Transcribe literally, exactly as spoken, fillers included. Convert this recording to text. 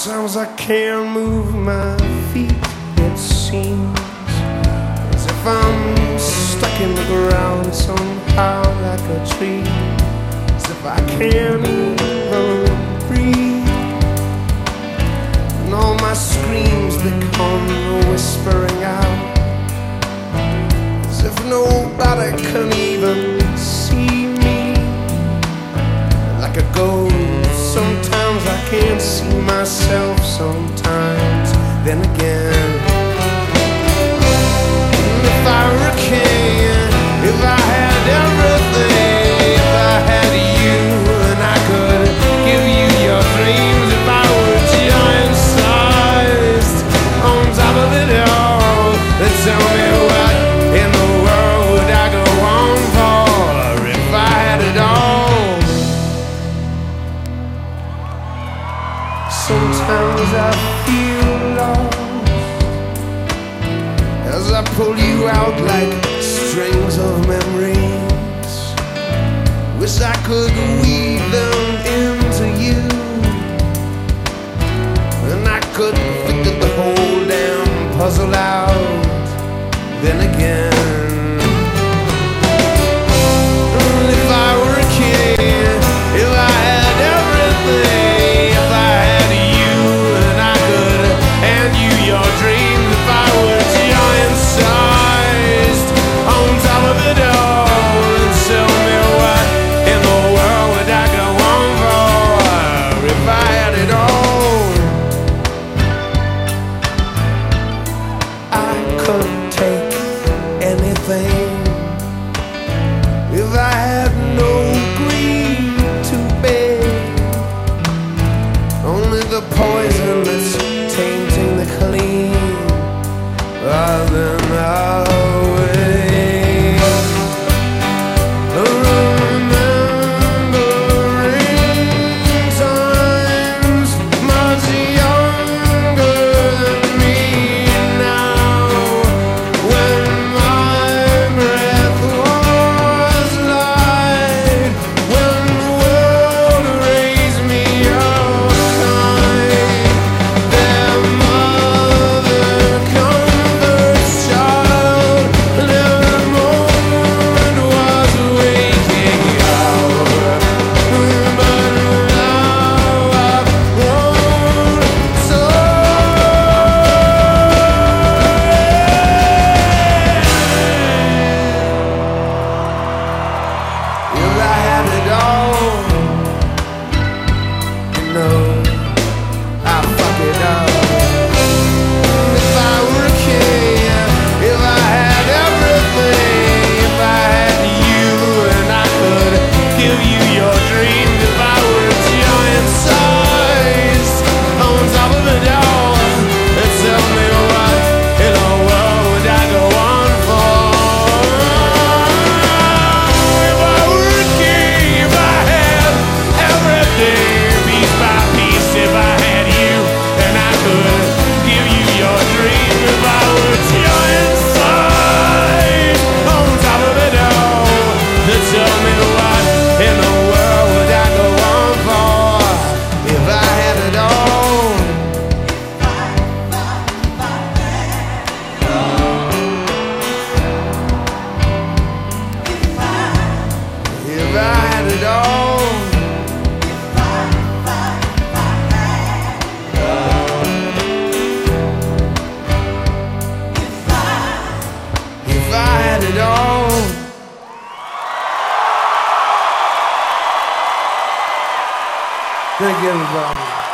Sometimes I can't move my feet. It seems as if I'm stuck in the ground somehow, like a tree, as if I can't even breathe. And all my screams, they come whispering out, as if nobody can even see me. Like a ghost, sometimes I can't see myself, sometimes then again. If I were a king, if I had everything, if I had you and I could give you your dreams, if I were giant-sized on top of it all, then tell me what in the world would I go on for if I had it all? Sometimes I feel lost as I pull you out like strings of memories. Wish I could weave them into you, and I could figure the whole damn puzzle out. Then again, if I were a king, if I had everything, if I had you and I could hand you your dreams, if I were giant-sized on top of it all, and tell me what in the world would I go on for if I had it all? I could take anything if I had no greed to bear, only the poison that's tainting the clean, rather than away. Remembering times much younger than me now, when my breath was light, when the world raised me up kind. Their mother comforts child, and every moment was waking up. But now I've grown so. If I had it all, you know, I'd fuck it up. If I were a king, if I had everything, if I had you and I could give you your dreams, if I were giant-sized on top of it all, then tell me what in the world would I go on for? If I were a king, if I had everything, piece by piece, if I had you and I could give you your dream, if I were giant-sized on top of it all, then tell me what in the world would I go on for if I had it all? If I had it all, if I had it all. Thank you, everybody.